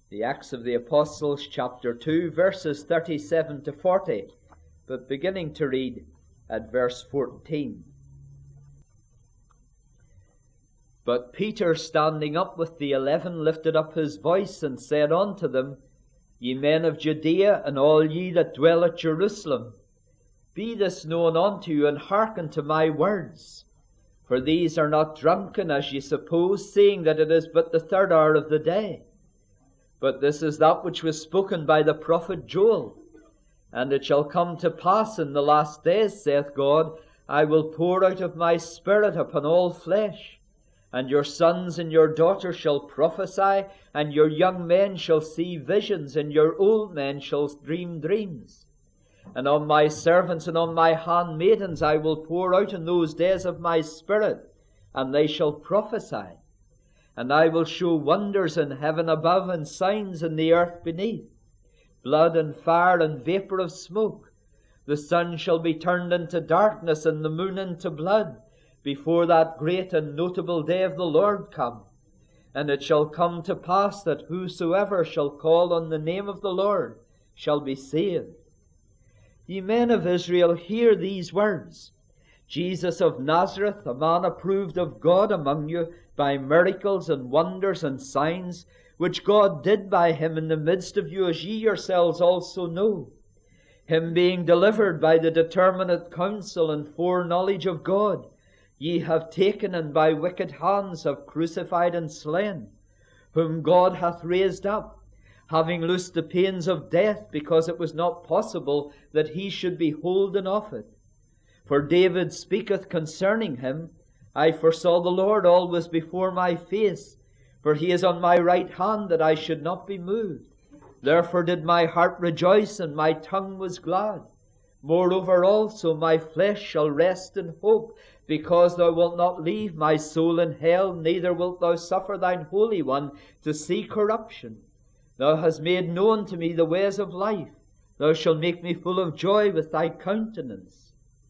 The Acts of the Apostles, chapter 2, verses 37 to 40, but beginning to read at verse 14. But Peter, standing up with the 11, lifted up his voice and said unto them, Ye men of Judea, and all ye that dwell at Jerusalem, be this known unto you, and hearken to my words. For these are not drunken, as ye suppose, seeing that it is but the 3rd hour of the day. But this is that which was spoken by the prophet Joel. And it shall come to pass in the last days, saith God, I will pour out of my Spirit upon all flesh. And your sons and your daughters shall prophesy, and your young men shall see visions, and your old men shall dream dreams. And on my servants and on my handmaidens I will pour out in those days of my Spirit, and they shall prophesy. And I will show wonders in heaven above, and signs in the earth beneath, blood and fire and vapor of smoke. The sun shall be turned into darkness, and the moon into blood, before that great and notable day of the Lord come. And it shall come to pass that whosoever shall call on the name of the Lord shall be saved. Ye men of Israel, hear these words. Jesus of Nazareth, a man approved of God among you by miracles and wonders and signs, which God did by him in the midst of you, as ye yourselves also know. Him being delivered by the determinate counsel and foreknowledge of God, ye have taken, and by wicked hands have crucified and slain, whom God hath raised up, having loosed the pains of death, because it was not possible that he should be holden of it. For David speaketh concerning him, I foresaw the Lord always before my face, for he is on my right hand, that I should not be moved. Therefore did my heart rejoice, and my tongue was glad. Moreover also my flesh shall rest in hope, because thou wilt not leave my soul in hell, neither wilt thou suffer thine Holy One to see corruption. Thou hast made known to me the ways of life. Thou shalt make me full of joy with thy countenance.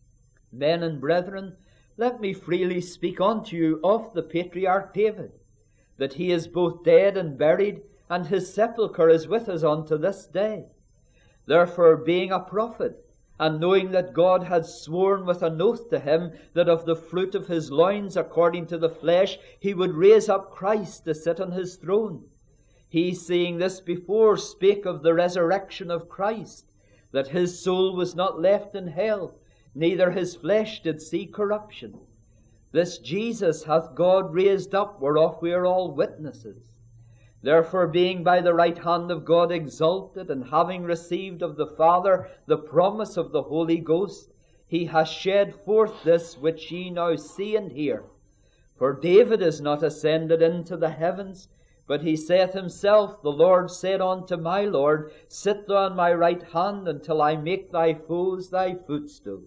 Men and brethren, let me freely speak unto you of the patriarch David, that he is both dead and buried, and his sepulchre is with us unto this day. Therefore, being a prophet, and knowing that God had sworn with an oath to him, that of the fruit of his loins, according to the flesh, he would raise up Christ to sit on his throne, he, seeing this before, spake of the resurrection of Christ, that his soul was not left in hell, neither his flesh did see corruption. This Jesus hath God raised up, whereof we are all witnesses. Therefore, being by the right hand of God exalted, and having received of the Father the promise of the Holy Ghost, he hath shed forth this which ye now see and hear. For David is not ascended into the heavens, but he saith himself, The Lord said unto my Lord, Sit thou on my right hand, until I make thy foes thy footstool.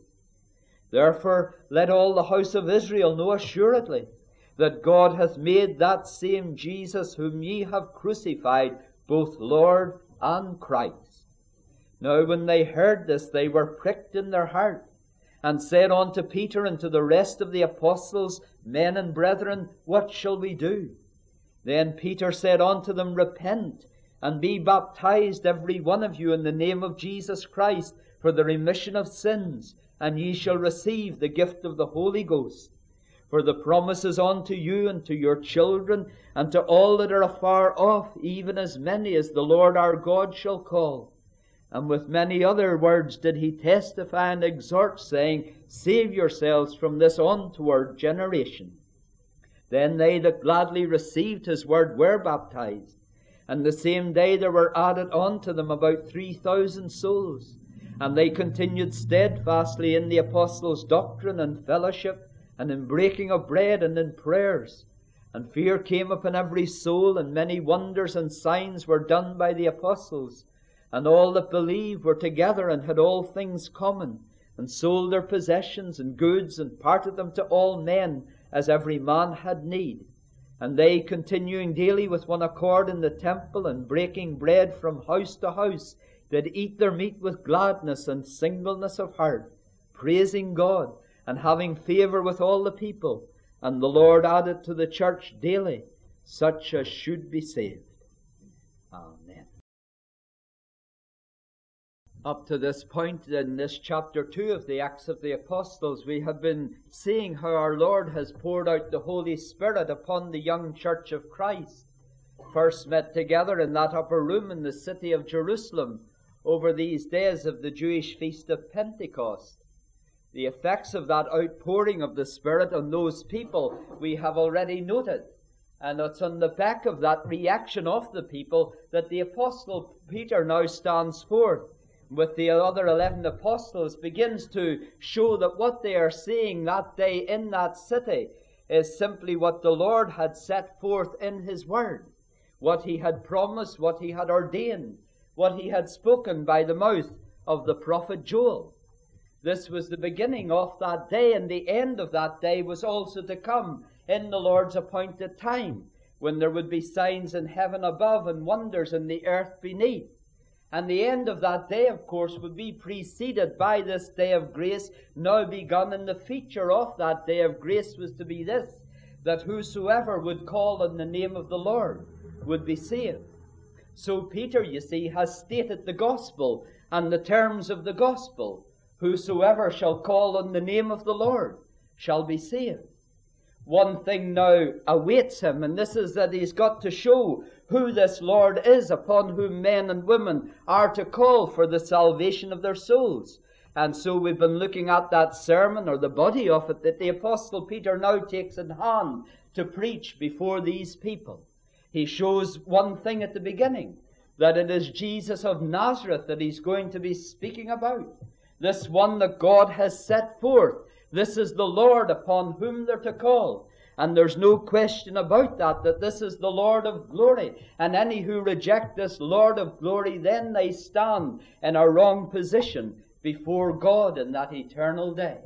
Therefore let all the house of Israel know assuredly, that God hath made that same Jesus whom ye have crucified, both Lord and Christ. Now when they heard this, they were pricked in their heart, and said unto Peter and to the rest of the apostles, Men and brethren, what shall we do? Then Peter said unto them, Repent, and be baptized every one of you in the name of Jesus Christ, for the remission of sins, and ye shall receive the gift of the Holy Ghost. For the promise is unto you and to your children, and to all that are afar off, even as many as the Lord our God shall call. And with many other words did he testify and exhort, saying, Save yourselves from this untoward generation. Then they that gladly received his word were baptized, and the same day there were added unto them about 3,000 souls. And they continued steadfastly in the apostles' doctrine and fellowship, and in breaking of bread, and in prayers. And fear came upon every soul, and many wonders and signs were done by the apostles. And all that believed were together, and had all things common, and sold their possessions and goods, and parted them to all men, as every man had need. And they, continuing daily with one accord in the temple, and breaking bread from house to house, did eat their meat with gladness and singleness of heart, praising God, and having favor with all the people. And the Lord added to the church daily such as should be saved. Amen. Up to this point in this chapter 2 of the Acts of the Apostles, we have been seeing how our Lord has poured out the Holy Spirit upon the young church of Christ, first met together in that upper room in the city of Jerusalem over these days of the Jewish feast of Pentecost. The effects of that outpouring of the Spirit on those people we have already noted. And it's on the back of that reaction of the people that the Apostle Peter now stands forth with the other 11 apostles, begins to show that what they are seeing that day in that city is simply what the Lord had set forth in His Word, what He had promised, what He had ordained, what He had spoken by the mouth of the prophet Joel. This was the beginning of that day, and the end of that day was also to come in the Lord's appointed time, when there would be signs in heaven above and wonders in the earth beneath. And the end of that day, of course, would be preceded by this day of grace now begun, and the feature of that day of grace was to be this, that whosoever would call on the name of the Lord would be saved. So Peter, you see, has stated the gospel and the terms of the gospel. Whosoever shall call on the name of the Lord shall be saved. One thing now awaits him, and this is that he's got to show who this Lord is upon whom men and women are to call for the salvation of their souls. And so we've been looking at that sermon, or the body of it, that the Apostle Peter now takes in hand to preach before these people. He shows one thing at the beginning, that it is Jesus of Nazareth that he's going to be speaking about. This one that God has set forth. This is the Lord upon whom they're to call. And there's no question about that this is the Lord of glory. And any who reject this Lord of glory, then they stand in a wrong position before God in that eternal day.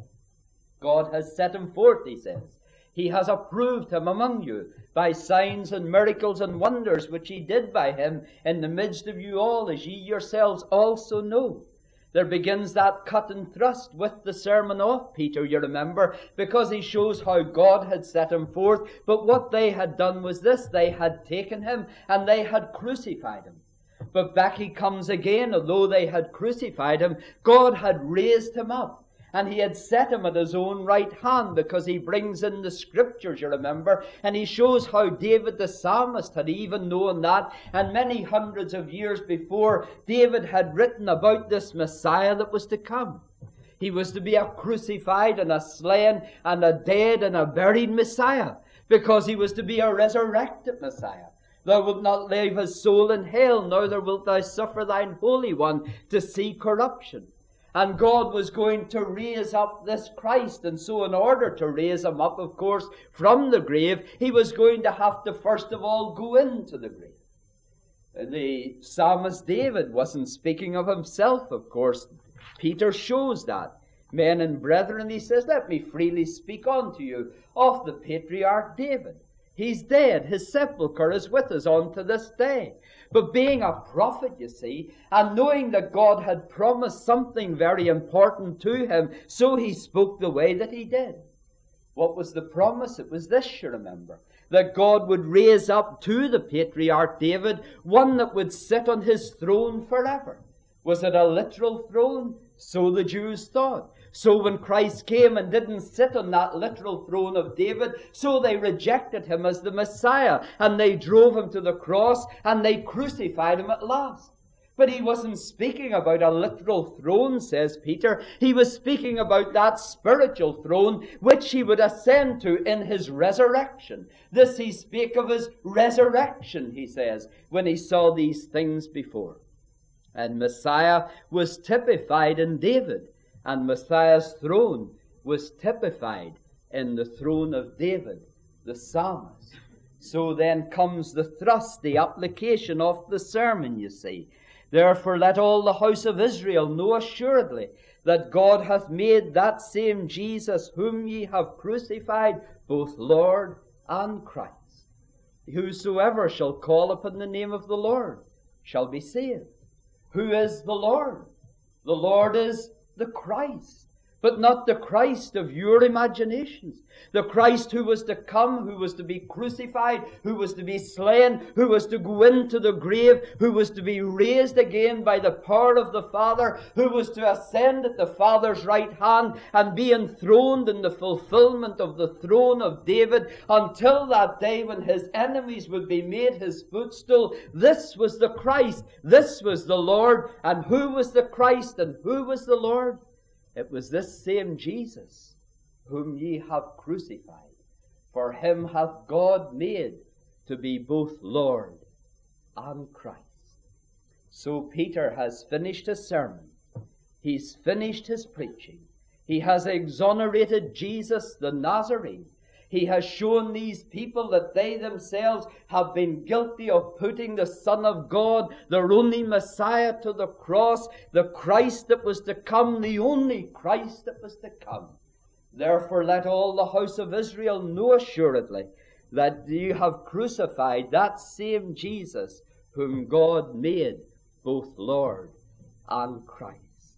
God has set him forth, he says. He has approved him among you by signs and miracles and wonders which he did by him in the midst of you all, as ye yourselves also know. There begins that cut and thrust with the sermon of Peter, you remember, because he shows how God had set him forth. But what they had done was this: they had taken him and they had crucified him. But back he comes again. Although they had crucified him, God had raised him up. And he had set him at his own right hand, because he brings in the scriptures, you remember, and he shows how David the psalmist had even known that. And many hundreds of years before, David had written about this Messiah that was to come. He was to be a crucified and a slain and a dead and a buried Messiah, because he was to be a resurrected Messiah. Thou wilt not leave his soul in hell, neither wilt thou suffer thine Holy One to see corruption. And God was going to raise up this Christ. And so in order to raise him up, of course, from the grave, he was going to have to first of all go into the grave. The psalmist David wasn't speaking of himself, of course. Peter shows that. Men and brethren, he says, let me freely speak unto you of the patriarch David. He's dead. His sepulchre is with us unto this day. But being a prophet, you see, and knowing that God had promised something very important to him, so he spoke the way that he did. What was the promise? It was this, you remember, that God would raise up to the patriarch David one that would sit on his throne forever. Was it a literal throne? So the Jews thought. So when Christ came and didn't sit on that literal throne of David, so they rejected him as the Messiah, and they drove him to the cross, and they crucified him at last. But he wasn't speaking about a literal throne, says Peter. He was speaking about that spiritual throne which he would ascend to in his resurrection. This he spake of his resurrection, he says, when he saw these things before. And Messiah was typified in David. And Messiah's throne was typified in the throne of David, the psalmist. So then comes the thrust, the application of the sermon, you see. Therefore let all the house of Israel know assuredly that God hath made that same Jesus whom ye have crucified both Lord and Christ. Whosoever shall call upon the name of the Lord shall be saved. Who is the Lord? The Lord is the Christ. but not the Christ of your imaginations. The Christ who was to come, who was to be crucified, who was to be slain, who was to go into the grave, who was to be raised again by the power of the Father, who was to ascend at the Father's right hand and be enthroned in the fulfillment of the throne of David until that day when his enemies would be made his footstool. This was the Christ. This was the Lord. And who was the Christ and who was the Lord? It was this same Jesus whom ye have crucified. For him hath God made to be both Lord and Christ. So Peter has finished his sermon. He's finished his preaching. He has exonerated Jesus the Nazarene. He has shown these people that they themselves have been guilty of putting the Son of God, their only Messiah, to the cross, the Christ that was to come, the only Christ that was to come. Therefore let all the house of Israel know assuredly that you have crucified that same Jesus whom God made both Lord and Christ.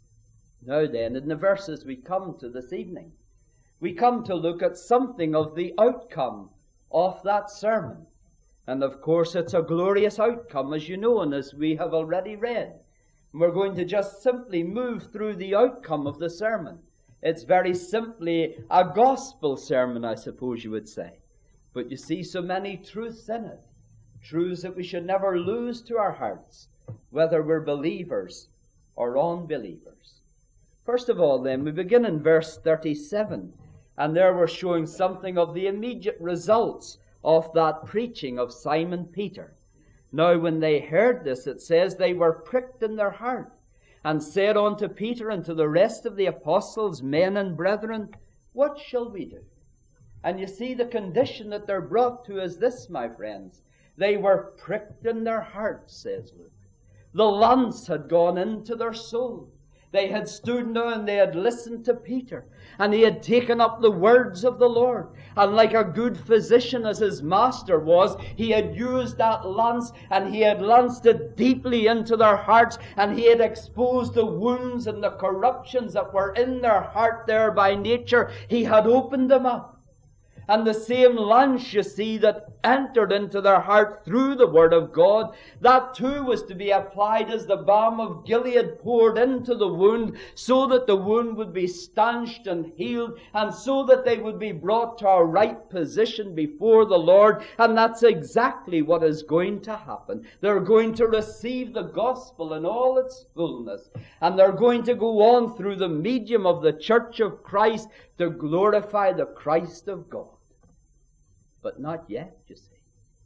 Now then, in the verses we come to this evening, we come to look at something of the outcome of that sermon. And of course it's a glorious outcome, as you know, and as we have already read. We're going to just simply move through the outcome of the sermon. It's very simply a gospel sermon, I suppose you would say. But you see so many truths in it. Truths that we should never lose to our hearts, whether we're believers or unbelievers. First of all, then, we begin in verse 37. And there we're showing something of the immediate results of that preaching of Simon Peter. Now when they heard this, it says they were pricked in their heart, and said unto Peter and to the rest of the apostles, Men and brethren, what shall we do? And you see the condition that they're brought to is this, my friends. They were pricked in their hearts, says Luke. The lance had gone into their soul. They had stood now and they had listened to Peter, and he had taken up the words of the Lord. And like a good physician as his master was, he had used that lance and he had lanced it deeply into their hearts, and he had exposed the wounds and the corruptions that were in their heart there by nature. He had opened them up. And the same lance, you see, that entered into their heart through the Word of God, that too was to be applied as the balm of Gilead poured into the wound, so that the wound would be stanched and healed, and so that they would be brought to a right position before the Lord. And that's exactly what is going to happen. They're going to receive the gospel in all its fullness, and they're going to go on through the medium of the Church of Christ to glorify the Christ of God. But not yet, you see.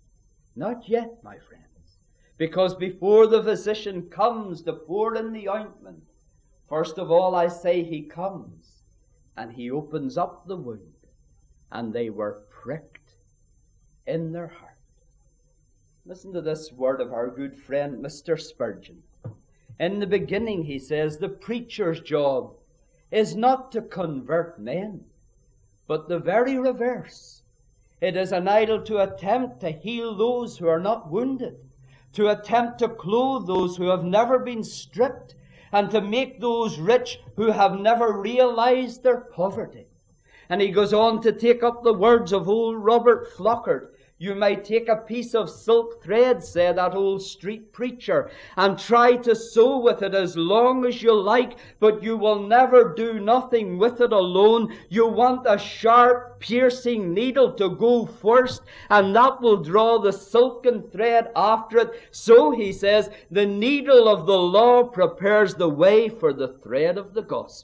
Not yet, my friends. Because before the physician comes to pour in the ointment, first of all, I say he comes and he opens up the wound, and they were pricked in their heart. Listen to this word of our good friend, Mr. Spurgeon. In the beginning, he says, the preacher's job is not to convert men, but the very reverse. It is an idol to attempt to heal those who are not wounded, to attempt to clothe those who have never been stripped, and to make those rich who have never realized their poverty. And he goes on to take up the words of old Robert Flockart. You may take a piece of silk thread, said that old street preacher, and try to sew with it as long as you like, but you will never do nothing with it alone. You want a sharp, piercing needle to go first, and that will draw the silken thread after it. So, he says, the needle of the law prepares the way for the thread of the gospel.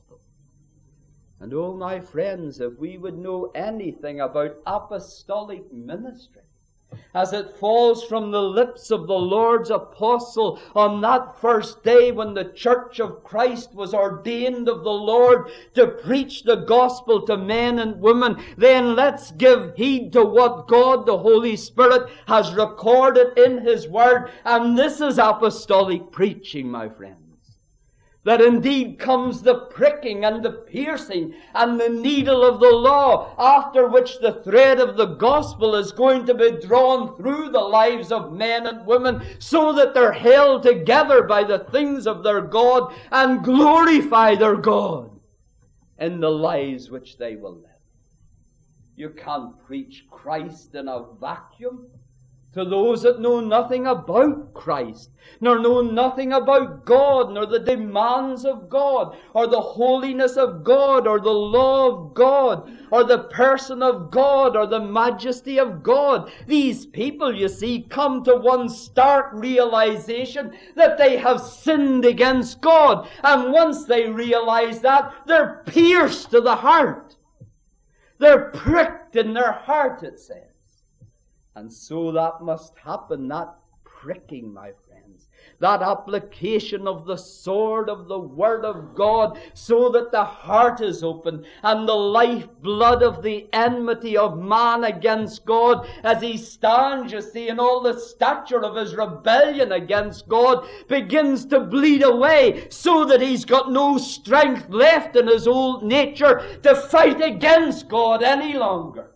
And oh, my friends, if we would know anything about apostolic ministry, as it falls from the lips of the Lord's apostle on that first day when the Church of Christ was ordained of the Lord to preach the gospel to men and women, then let's give heed to what God the Holy Spirit has recorded in His Word. And this is apostolic preaching, my friends. That indeed comes the pricking and the piercing and the needle of the law, after which the thread of the gospel is going to be drawn through the lives of men and women, so that they're held together by the things of their God and glorify their God. in the lives which they will live. You can't preach Christ in a vacuum to those that know nothing about Christ, nor know nothing about God, nor the demands of God, or the holiness of God, or the law of God, or the person of God, or the majesty of God. These people, you see, come to one stark realization that they have sinned against God. And once they realize that, they're pierced to the heart. They're pricked in their heart, it says. And so that must happen, that pricking, my friends, that application of the sword of the Word of God, so that the heart is open and the lifeblood of the enmity of man against God, as he stands, you see, in all the stature of his rebellion against God, begins to bleed away, so that he's got no strength left in his old nature to fight against God any longer.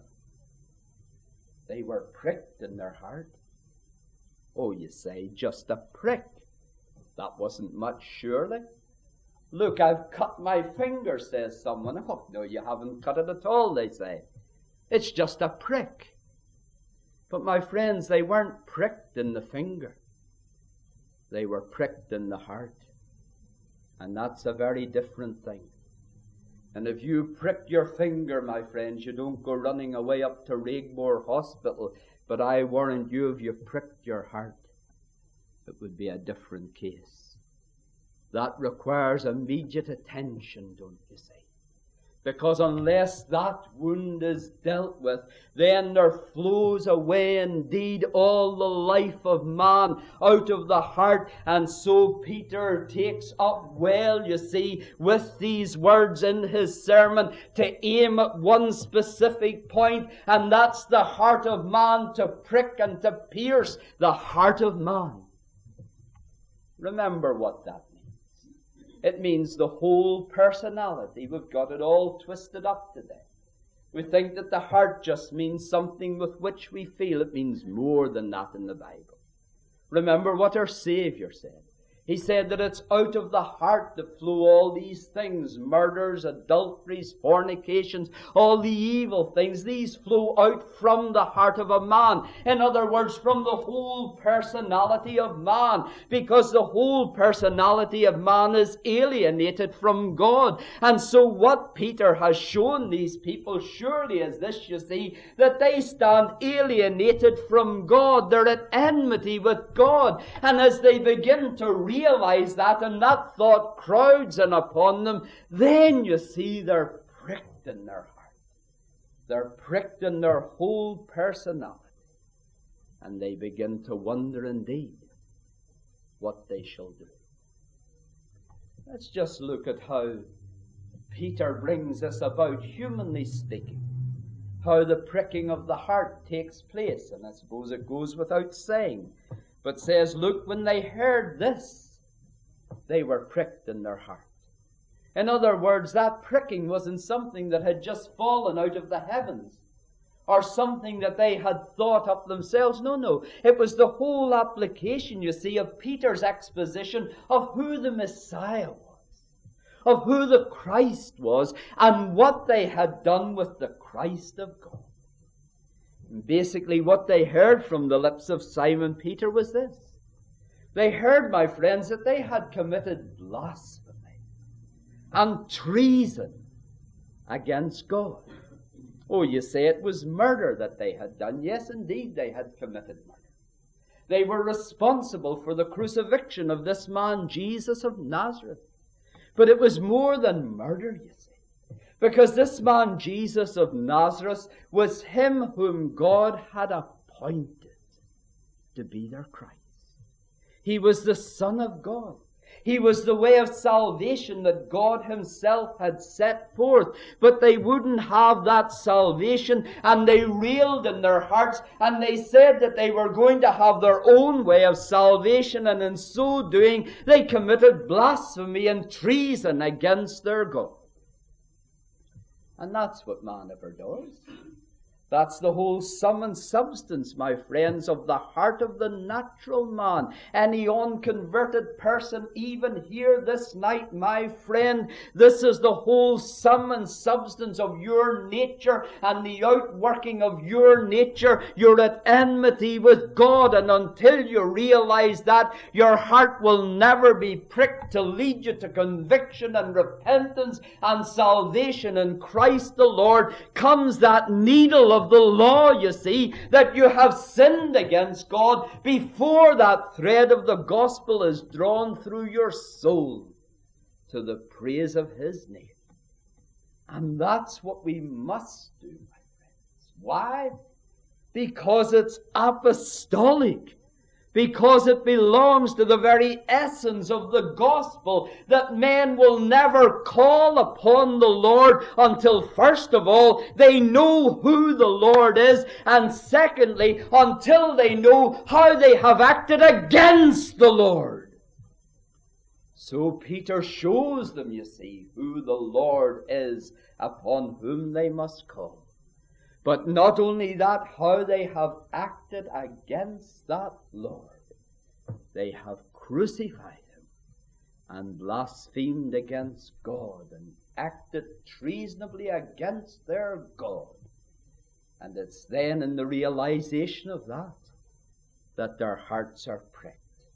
They were pricked in their heart. Oh, you say, just a prick. That wasn't much, surely. Look, I've cut my finger, says someone. Oh, no, you haven't cut it at all, they say. It's just a prick. But my friends, they weren't pricked in the finger. They were pricked in the heart. And that's a very different thing. And if you prick your finger, my friends, you don't go running away up to Raigmore Hospital. But I warrant you, if you pricked your heart, it would be a different case. That requires immediate attention, don't you see? Because unless that wound is dealt with, then there flows away indeed all the life of man out of the heart. And so Peter takes up well, you see, with these words in his sermon to aim at one specific point, and that's the heart of man, to prick and to pierce the heart of man. Remember what that means. It means the whole personality. We've got it all twisted up today. We think that the heart just means something with which we feel. It means more than that in the Bible. Remember what our Savior said. He said that it's out of the heart that flow all these things, murders, adulteries, fornications, all the evil things. These flow out from the heart of a man. In other words, from the whole personality of man, because the whole personality of man is alienated from God. And so what Peter has shown these people surely is this, you see, that they stand alienated from God. They're at enmity with God. And as they begin to realize that, and that thought crowds in upon them, then you see they're pricked in their heart. They're pricked in their whole personality. And they begin to wonder indeed what they shall do. Let's just look at how Peter brings this about, humanly speaking. How the pricking of the heart takes place. And I suppose it goes without saying. But says, look, when they heard this, they were pricked in their heart. In other words, that pricking wasn't something that had just fallen out of the heavens, or something that they had thought up themselves. No. It was the whole application, you see, of Peter's exposition of who the Messiah was, of who the Christ was, and what they had done with the Christ of God. And basically, what they heard from the lips of Simon Peter was this. They heard, my friends, that they had committed blasphemy and treason against God. Oh, you say it was murder that they had done. Yes, indeed, they had committed murder. They were responsible for the crucifixion of this man, Jesus of Nazareth. But it was more than murder, you see. Because this man, Jesus of Nazareth, was him whom God had appointed to be their Christ. He was the Son of God. He was the way of salvation that God himself had set forth. But they wouldn't have that salvation, and they railed in their hearts, and they said that they were going to have their own way of salvation, and in so doing they committed blasphemy and treason against their God. And that's what man ever does. That's the whole sum and substance, my friends, of the heart of the natural man. Any unconverted person, even here this night, my friend, this is the whole sum and substance of your nature and the outworking of your nature. You're at enmity with God, and until you realize that, your heart will never be pricked to lead you to conviction and repentance and salvation in Christ the Lord. Comes that needle of the law, you see, that you have sinned against God before that thread of the gospel is drawn through your soul to the praise of His name. And that's what we must do, my friends. Why? Because it's apostolic. Because it belongs to the very essence of the gospel, that men will never call upon the Lord until, first of all, they know who the Lord is, and secondly, until they know how they have acted against the Lord. So Peter shows them, you see, who the Lord is upon whom they must call. But not only that, how they have acted against that Lord. They have crucified Him and blasphemed against God and acted treasonably against their God. And it's then in the realization of that their hearts are pricked.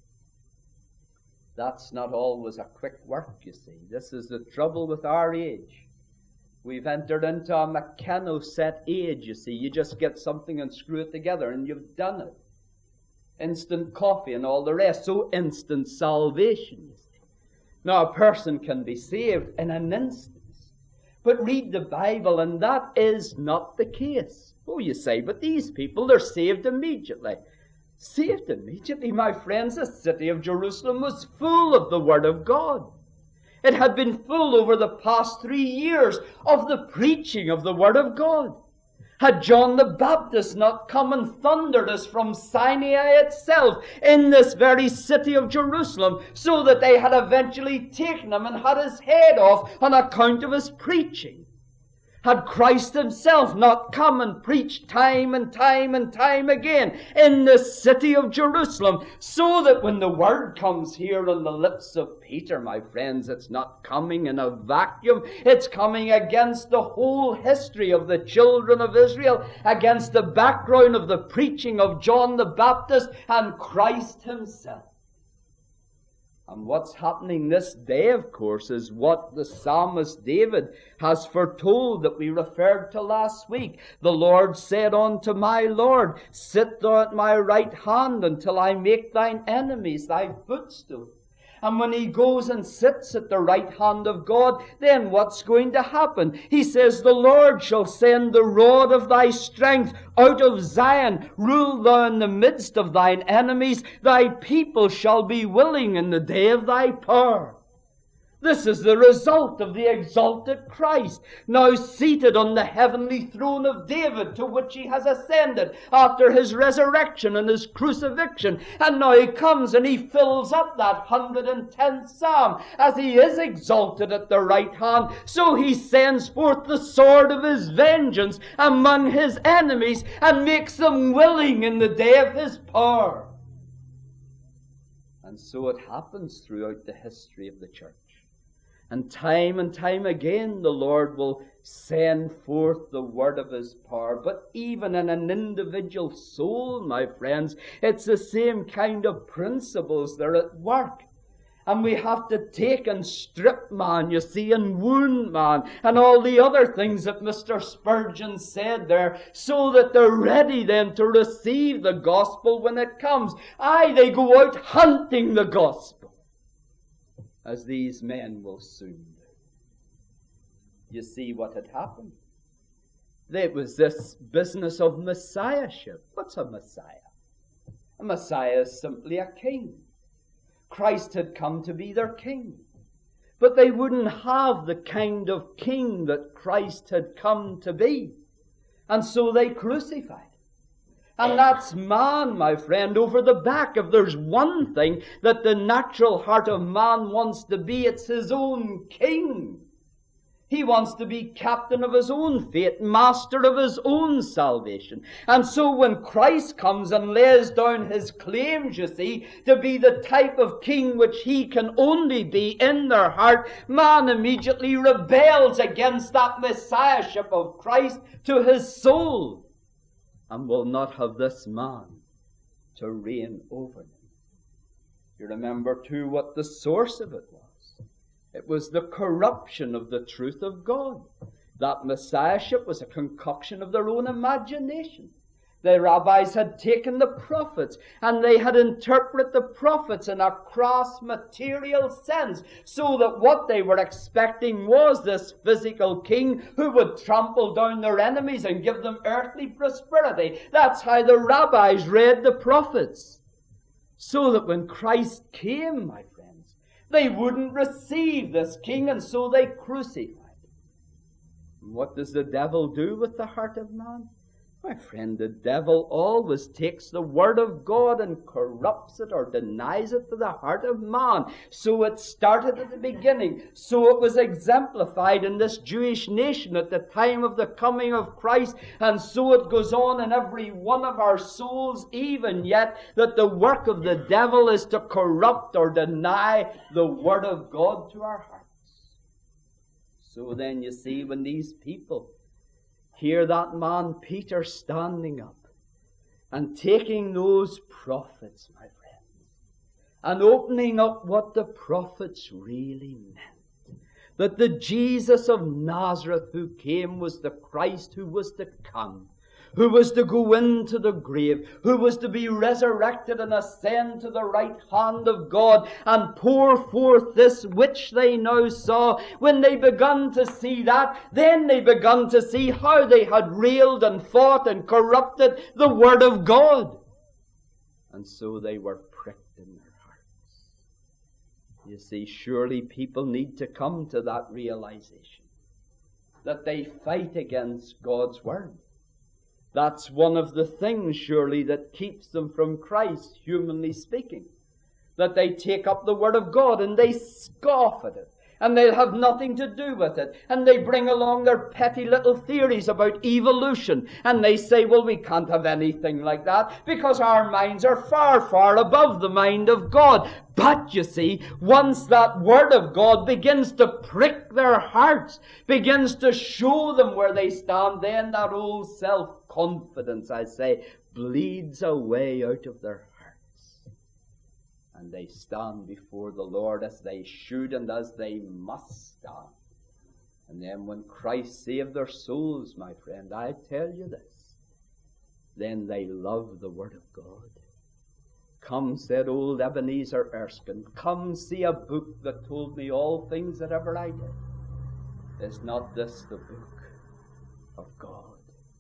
That's not always a quick work, you see. This is the trouble with our age. We've entered into a mechano-set age, you see. You just get something and screw it together and you've done it. Instant coffee and all the rest. So instant salvation, you see. Now a person can be saved in an instant. But read the Bible and that is not the case. Oh, you say, but these people, they're saved immediately. Saved immediately, my friends. The city of Jerusalem was full of the Word of God. It had been full over the past 3 years of the preaching of the Word of God. Had John the Baptist not come and thundered us from Sinai itself in this very city of Jerusalem, so that they had eventually taken him and had his head off on account of his preaching? Had Christ Himself not come and preached time and time and time again in the city of Jerusalem, so that when the word comes here on the lips of Peter, my friends, it's not coming in a vacuum. It's coming against the whole history of the children of Israel, against the background of the preaching of John the Baptist and Christ Himself. And what's happening this day, of course, is what the psalmist David has foretold that we referred to last week. The Lord said unto my Lord, sit thou at my right hand until I make thine enemies thy footstool. And when He goes and sits at the right hand of God, then what's going to happen? He says, the Lord shall send the rod of thy strength out of Zion. Rule thou in the midst of thine enemies. Thy people shall be willing in the day of thy power. This is the result of the exalted Christ, now seated on the heavenly throne of David, to which He has ascended after His resurrection and His crucifixion. And now He comes and He fills up that 110th Psalm. As He is exalted at the right hand, so He sends forth the sword of His vengeance among His enemies and makes them willing in the day of His power. And so it happens throughout the history of the church. And time again the Lord will send forth the word of His power. But even in an individual soul, my friends, it's the same kind of principles that are at work. And we have to take and strip man, you see, and wound man, and all the other things that Mr. Spurgeon said there, so that they're ready then to receive the gospel when it comes. Aye, they go out hunting the gospel, as these men will soon do. You see what had happened? It was this business of messiahship. What's a Messiah? A Messiah is simply a king. Christ had come to be their king. But they wouldn't have the kind of king that Christ had come to be. And so they crucified. And that's man, my friend, over the back. If there's one thing that the natural heart of man wants to be, it's his own king. He wants to be captain of his own fate, master of his own salvation. And so when Christ comes and lays down his claims, you see, to be the type of king which he can only be in their heart, man immediately rebels against that messiahship of Christ to his soul, and will not have this man to reign over them. You remember too what the source of it was. It was the corruption of the truth of God. That messiahship was a concoction of their own imagination. The rabbis had taken the prophets and they had interpreted the prophets in a crass material sense, so that what they were expecting was this physical king who would trample down their enemies and give them earthly prosperity. That's how the rabbis read the prophets. So that when Christ came, my friends, they wouldn't receive this king, and so they crucified him. And what does the devil do with the heart of man? My friend, the devil always takes the word of God and corrupts it or denies it to the heart of man. So it started at the beginning. So it was exemplified in this Jewish nation at the time of the coming of Christ. And so it goes on in every one of our souls even yet, that the work of the devil is to corrupt or deny the word of God to our hearts. So then you see, when these people hear that man Peter standing up and taking those prophets, my friends, and opening up what the prophets really meant, that the Jesus of Nazareth who came was the Christ who was to come, who was to go into the grave, who was to be resurrected and ascend to the right hand of God and pour forth this which they now saw. When they begun to see that, then they begun to see how they had railed and fought and corrupted the Word of God. And so they were pricked in their hearts. You see, surely people need to come to that realization that they fight against God's Word. That's one of the things, surely, that keeps them from Christ, humanly speaking. That they take up the Word of God and they scoff at it. And they'll have nothing to do with it. And they bring along their petty little theories about evolution. And they say, well, we can't have anything like that because our minds are far, far above the mind of God. But, you see, once that Word of God begins to prick their hearts, begins to show them where they stand, then that old self-confidence, I say, bleeds away out of their hearts. And they stand before the Lord as they should and as they must stand. And then when Christ saved their souls, my friend, I tell you this, then they love the Word of God. Come, said old Ebenezer Erskine, come see a book that told me all things that ever I did. Is not this the book of God?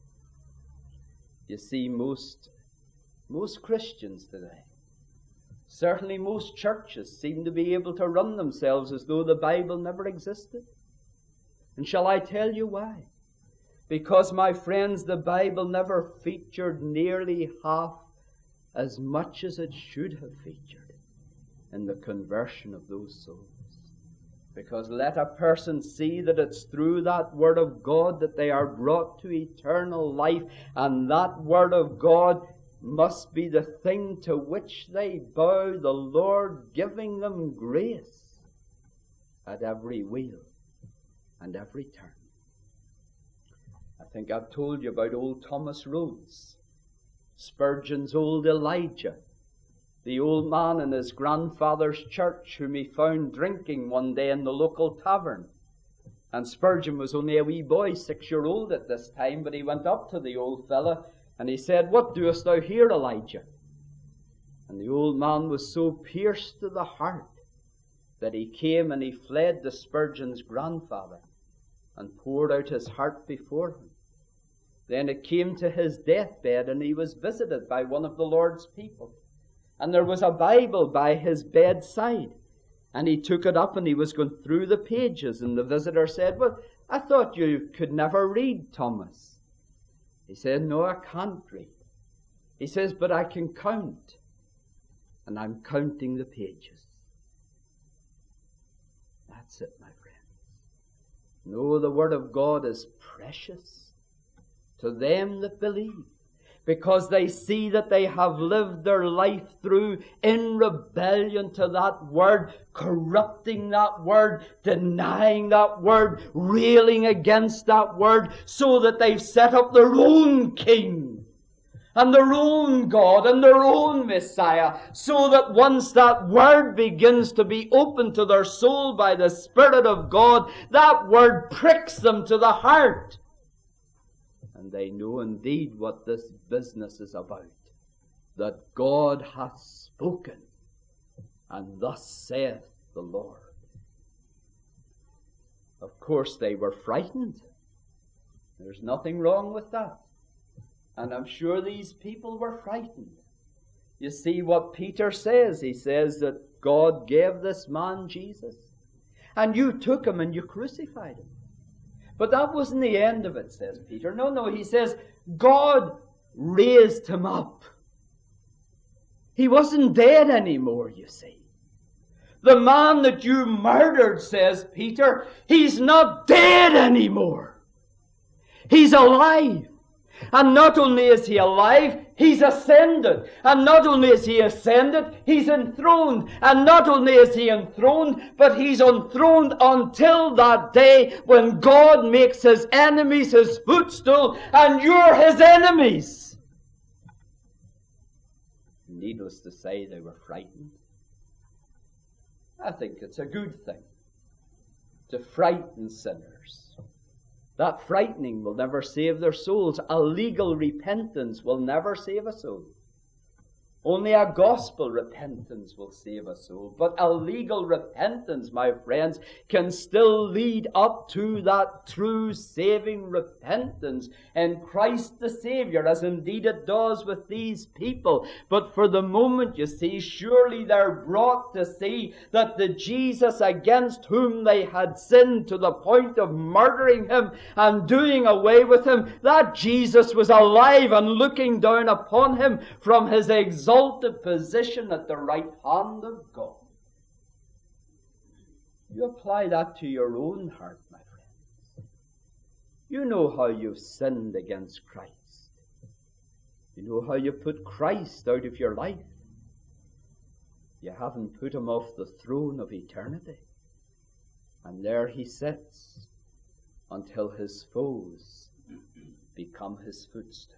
You see, most Christians today, certainly most churches, seem to be able to run themselves as though the Bible never existed. And shall I tell you why? Because, my friends, the Bible never featured nearly half as much as it should have featured in the conversion of those souls. Because let a person see that it's through that Word of God that they are brought to eternal life, and that Word of God must be the thing to which they bow, the Lord giving them grace at every wheel and every turn. I think I've told you about old Thomas Rhodes, Spurgeon's old Elijah, the old man in his grandfather's church whom he found drinking one day in the local tavern. And Spurgeon was only a wee boy, 6-year-old at this time, but he went up to the old fellow and he said, "What doest thou here, Elijah?" And the old man was so pierced to the heart that he came and he fled to Spurgeon's grandfather and poured out his heart before him. Then it came to his deathbed, and he was visited by one of the Lord's people. And there was a Bible by his bedside. And he took it up and he was going through the pages. And the visitor said, "Well, I thought you could never read, Thomas." He said, "No, I can't read." He says, "But I can count. And I'm counting the pages." That's it, my friends. No, the Word of God is precious to them that believe, because they see that they have lived their life through in rebellion to that Word, corrupting that Word, denying that Word, railing against that Word, so that they've set up their own king and their own God and their own Messiah, so that once that Word begins to be opened to their soul by the Spirit of God, that Word pricks them to the heart. And they know indeed what this business is about, that God hath spoken, and thus saith the Lord. Of course they were frightened. There's nothing wrong with that. And I'm sure these people were frightened. You see what Peter says. He says that God gave this man Jesus, and you took him and you crucified him. But that wasn't the end of it, says Peter. No, he says God raised him up. He wasn't dead anymore, you see. The man that you murdered, says Peter, he's not dead anymore. He's alive. And not only is he alive, he's ascended. And not only is he ascended, he's enthroned. And not only is he enthroned, but he's enthroned until that day when God makes his enemies his footstool, and you're his enemies. Needless to say, they were frightened. I think it's a good thing to frighten sinners. That frightening will never save their souls. A legal repentance will never save a soul. Only a gospel repentance will save a soul. But a legal repentance, my friends, can still lead up to that true saving repentance in Christ the Savior, as indeed it does with these people. But for the moment, you see, surely they're brought to see that the Jesus against whom they had sinned to the point of murdering him and doing away with him, that Jesus was alive and looking down upon him from his exalted position at the right hand of God. You apply that to your own heart, my friends. You know how you've sinned against Christ. You know how you put Christ out of your life. You haven't put him off the throne of eternity. And there he sits until his foes become his footstool.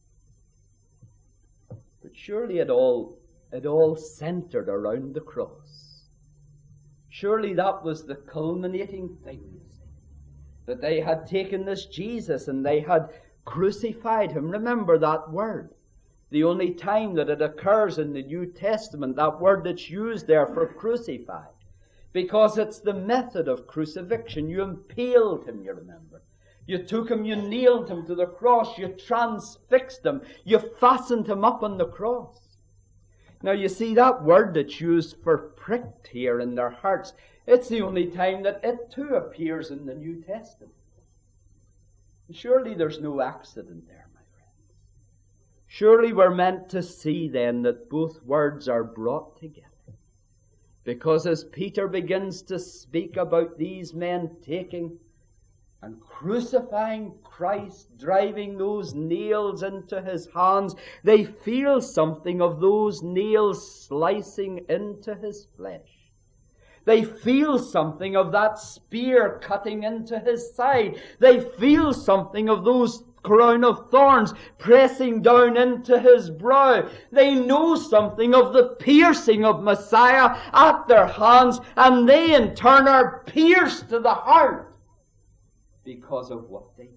But surely it all centered around the cross. Surely that was the culminating thing, you see, that they had taken this Jesus and they had crucified him. Remember that word. The only time that it occurs in the New Testament, that word that's used there for crucified, because it's the method of crucifixion. You impaled him, you remember. You took him, you nailed him to the cross, you transfixed him, you fastened him up on the cross. Now you see that word that's used for pricked here in their hearts, it's the only time that it too appears in the New Testament. And surely there's no accident there, my friends. Surely we're meant to see then that both words are brought together. Because as Peter begins to speak about these men taking and crucifying Christ, driving those nails into his hands, they feel something of those nails slicing into his flesh. They feel something of that spear cutting into his side. They feel something of those crown of thorns pressing down into his brow. They know something of the piercing of Messiah at their hands, and they in turn are pierced to the heart because of what they did.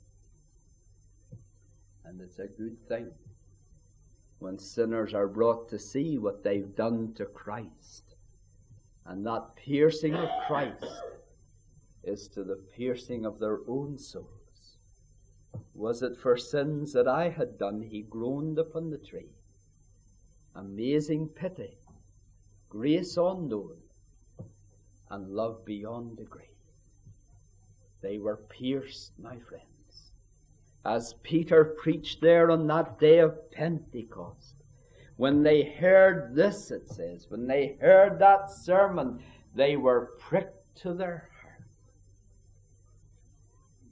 And it's a good thing when sinners are brought to see what they've done to Christ. And that piercing of Christ is to the piercing of their own souls. Was it for sins that I had done, he groaned upon the tree. Amazing pity, grace unknown, and love beyond degree. They were pierced, my friends. As Peter preached there on that day of Pentecost, when they heard this, it says, when they heard that sermon, they were pricked to their heart.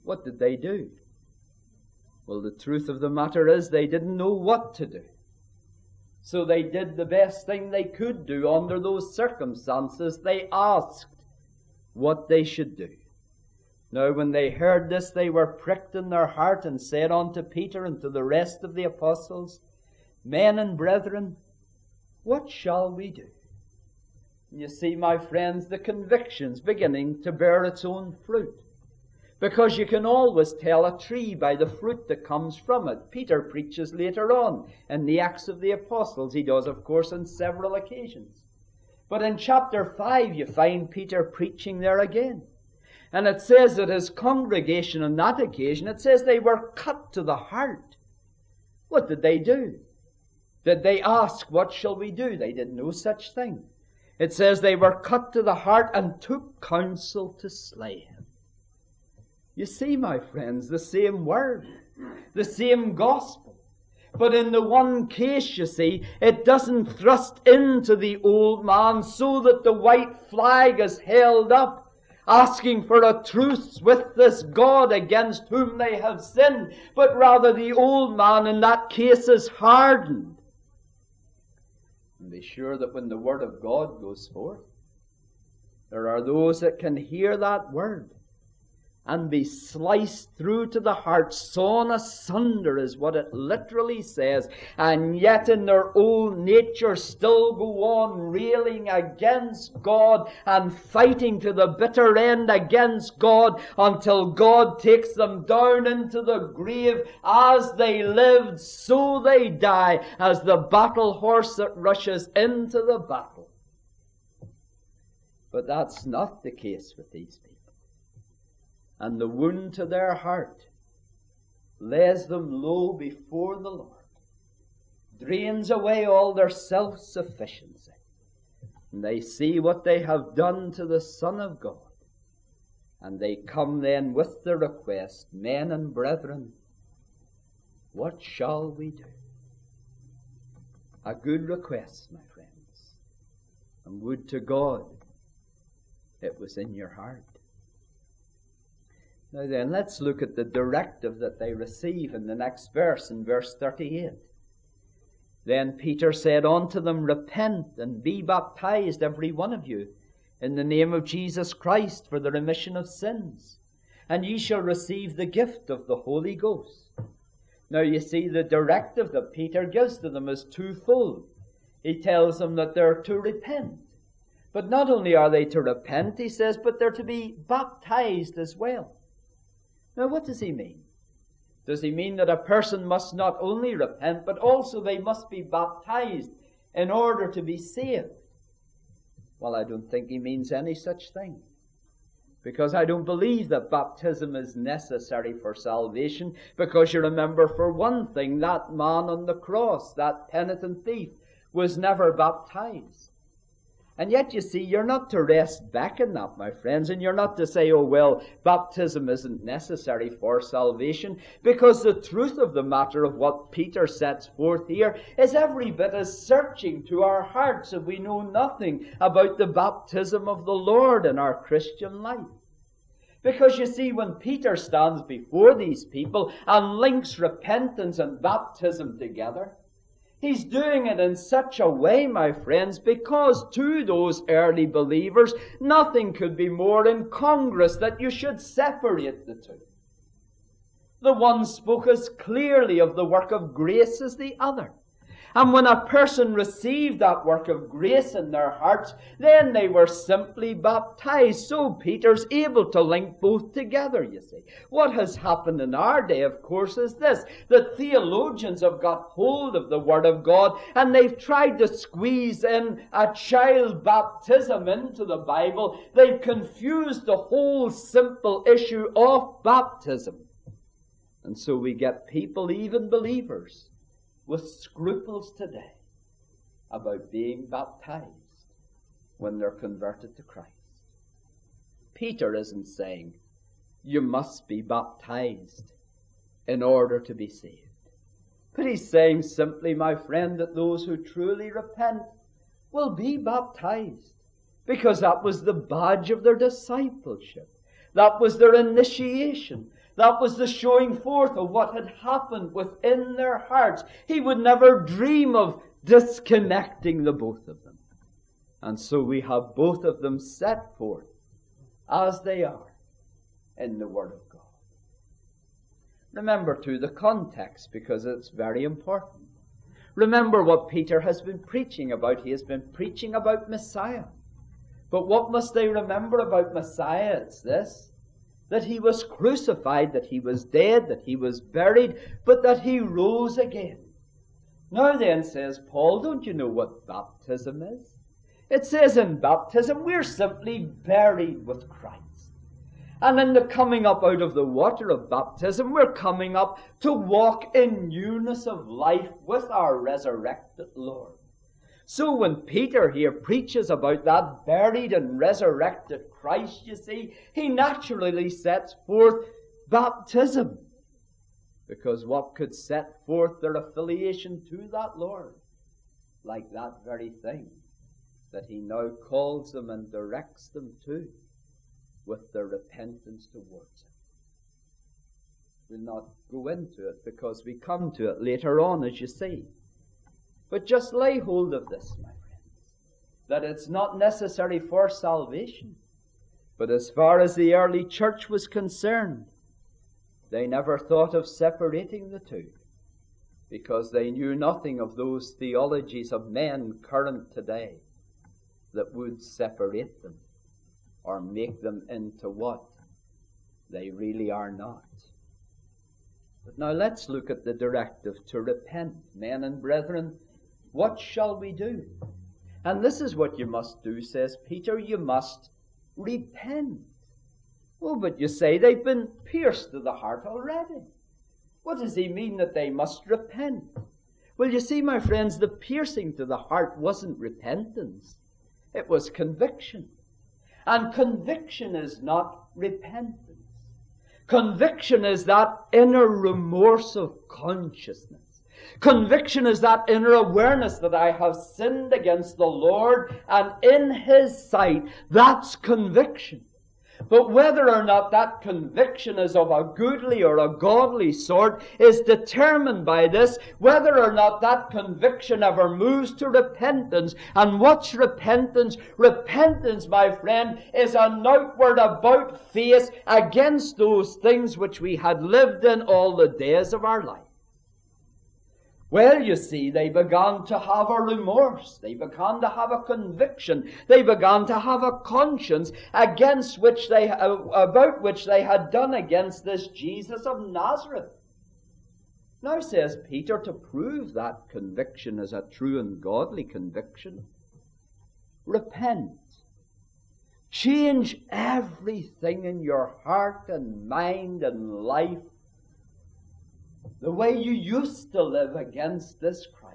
What did they do? Well, the truth of the matter is they didn't know what to do. So they did the best thing they could do under those circumstances. They asked what they should do. Now, when they heard this, they were pricked in their heart and said unto Peter and to the rest of the apostles, Men and brethren, what shall we do? You see, my friends, the conviction's beginning to bear its own fruit. Because you can always tell a tree by the fruit that comes from it. Peter preaches later on in the Acts of the Apostles. He does, of course, on several occasions. But in chapter 5, you find Peter preaching there again. And it says that his congregation on that occasion, it says they were cut to the heart. What did they do? Did they ask, what shall we do? They did no such thing. It says they were cut to the heart and took counsel to slay him. You see, my friends, the same word, the same gospel. But in the one case, you see, it doesn't thrust into the old man so that the white flag is held up, asking for a truce with this God against whom they have sinned. But rather the old man in that case is hardened. And be sure that when the word of God goes forth, there are those that can hear that word and be sliced through to the heart, sawn asunder is what it literally says, and yet in their old nature still go on railing against God and fighting to the bitter end against God until God takes them down into the grave. As they lived, so they die, as the battle horse that rushes into the battle. But that's not the case with these people. And the wound to their heart lays them low before the Lord, drains away all their self-sufficiency. And they see what they have done to the Son of God. And they come then with the request, Men and brethren, what shall we do? A good request, my friends. And would to God it was in your heart. Now then, let's look at the directive that they receive in the next verse, in verse 38. Then Peter said unto them, Repent and be baptized, every one of you, in the name of Jesus Christ, for the remission of sins, and ye shall receive the gift of the Holy Ghost. Now you see, the directive that Peter gives to them is twofold. He tells them that they're to repent. But not only are they to repent, he says, but they're to be baptized as well. Now, what does he mean? Does he mean that a person must not only repent, but also they must be baptized in order to be saved? Well, I don't think he means any such thing. Because I don't believe that baptism is necessary for salvation. Because you remember, for one thing, that man on the cross, that penitent thief, was never baptized. And yet, you see, you're not to rest back in that, my friends, and you're not to say, oh, well, baptism isn't necessary for salvation, because the truth of the matter of what Peter sets forth here is every bit as searching to our hearts if we know nothing about the baptism of the Lord in our Christian life. Because, you see, when Peter stands before these people and links repentance and baptism together, he's doing it in such a way, my friends, because to those early believers, nothing could be more incongruous that you should separate the two. The one spoke as clearly of the work of grace as the other. And when a person received that work of grace in their hearts, then they were simply baptized. So Peter's able to link both together, you see. What has happened in our day, of course, is this. The theologians have got hold of the Word of God, and they've tried to squeeze in a child baptism into the Bible. They've confused the whole simple issue of baptism. And so we get people, even believers, with scruples today about being baptized when they're converted to Christ. Peter isn't saying you must be baptized in order to be saved. But he's saying simply, my friend, that those who truly repent will be baptized, because that was the badge of their discipleship. That was their initiation. That was the showing forth of what had happened within their hearts. He would never dream of disconnecting the both of them. And so we have both of them set forth as they are in the Word of God. Remember, too, the context, because it's very important. Remember what Peter has been preaching about. He has been preaching about Messiah. But what must they remember about Messiah? It's this: that he was crucified, that he was dead, that he was buried, but that he rose again. Now then, says Paul, don't you know what baptism is? It says in baptism we're simply buried with Christ. And in the coming up out of the water of baptism, we're coming up to walk in newness of life with our resurrected Lord. So when Peter here preaches about that buried and resurrected Christ, you see, he naturally sets forth baptism. Because what could set forth their affiliation to that Lord? Like that very thing that he now calls them and directs them to, with their repentance towards him. We'll not go into it because we come to it later on, as you see. But just lay hold of this, my friends, that it's not necessary for salvation. But as far as the early church was concerned, they never thought of separating the two, because they knew nothing of those theologies of men current today that would separate them or make them into what they really are not. But now let's look at the directive to repent. Men and brethren, what shall we do? And this is what you must do, says Peter. You must repent. Oh, but you say they've been pierced to the heart already. What does he mean that they must repent? Well, you see, my friends, the piercing to the heart wasn't repentance. It was conviction. And conviction is not repentance. Conviction is that inner remorse of consciousness. Conviction is that inner awareness that I have sinned against the Lord, and in His sight, that's conviction. But whether or not that conviction is of a goodly or a godly sort is determined by this, whether or not that conviction ever moves to repentance. And what's repentance? Repentance, my friend, is an outward about face against those things which we had lived in all the days of our life. Well, you see, they began to have a remorse. They began to have a conviction. They began to have a conscience against which about which they had done against this Jesus of Nazareth. Now, says Peter, to prove that conviction is a true and godly conviction, repent. Change everything in your heart and mind and life, the way you used to live against this Christ.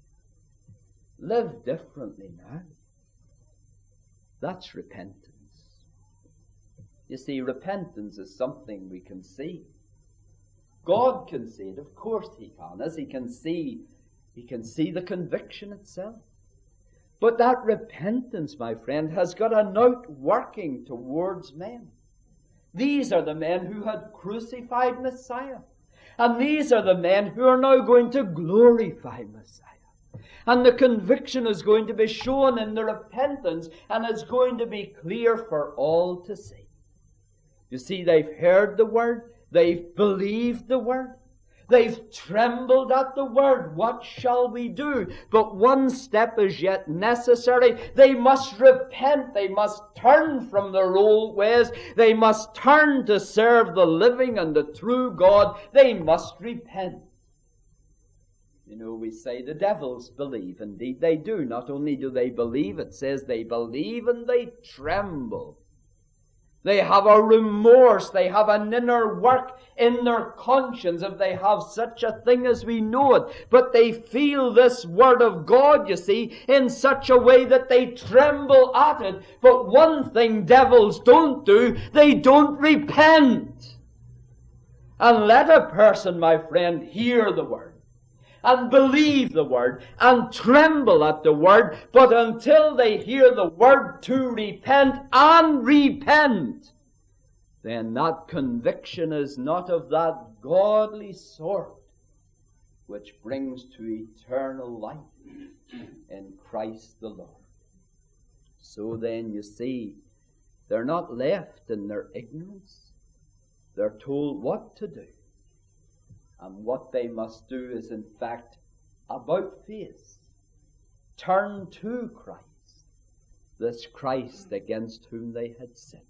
Live differently now. That's repentance. You see, repentance is something we can see. God can see it, of course He can, as He can see the conviction itself. But that repentance, my friend, has got an outworking towards men. These are the men who had crucified Messiah. And these are the men who are now going to glorify Messiah. And the conviction is going to be shown in the repentance, and it's going to be clear for all to see. You see, they've heard the Word, they've believed the Word, they've trembled at the Word. What shall we do? But one step is yet necessary. They must repent. They must turn from their old ways. They must turn to serve the living and the true God. They must repent. You know, we say the devils believe. Indeed, they do. Not only do they believe, it says they believe and they tremble. They have a remorse. They have an inner work in their conscience, if they have such a thing as we know it. But they feel this Word of God, you see, in such a way that they tremble at it. But one thing devils don't do, they don't repent. And let a person, my friend, hear the Word and believe the Word and tremble at the Word, but until they hear the Word to repent and repent, then that conviction is not of that godly sort which brings to eternal life in Christ the Lord. So then, you see, they're not left in their ignorance. They're told what to do. And what they must do is, in fact, about face. Turn to Christ, this Christ against whom they had sinned.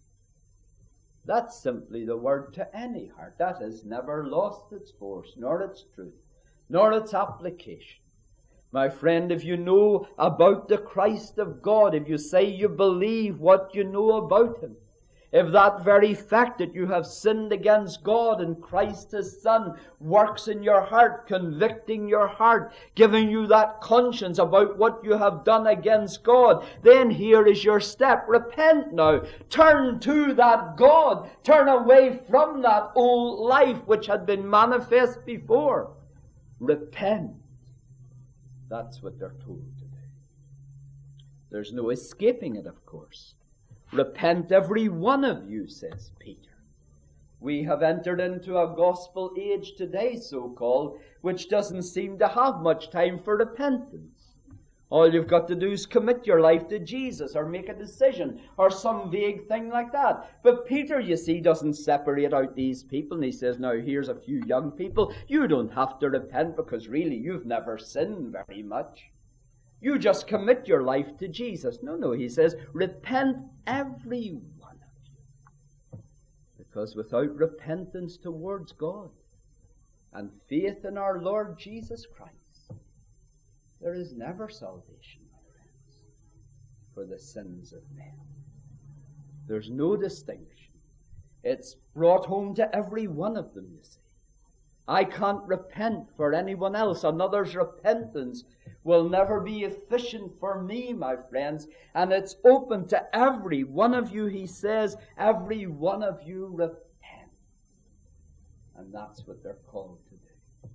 That's simply the word to any heart. That has never lost its force, nor its truth, nor its application. My friend, if you know about the Christ of God, if you say you believe what you know about Him, if that very fact that you have sinned against God and Christ His Son works in your heart, convicting your heart, giving you that conscience about what you have done against God, then here is your step. Repent now. Turn to that God. Turn away from that old life which had been manifest before. Repent. That's what they're told to do. There's no escaping it, of course. Repent, every one of you, says Peter. We have entered into a gospel age today, so-called, which doesn't seem to have much time for repentance. All you've got to do is commit your life to Jesus, or make a decision, or some vague thing like that. But Peter, you see, doesn't separate out these people, and he says, now here's a few young people. You don't have to repent because really you've never sinned very much. You just commit your life to Jesus. No, he says, repent, every one of you. Because without repentance towards God and faith in our Lord Jesus Christ, there is never salvation, my friends, for the sins of men. There's no distinction. It's brought home to every one of them, you see. I can't repent for anyone else. Another's repentance will never be efficient for me, my friends. And it's open to every one of you, he says, every one of you repent. And that's what they're called to do.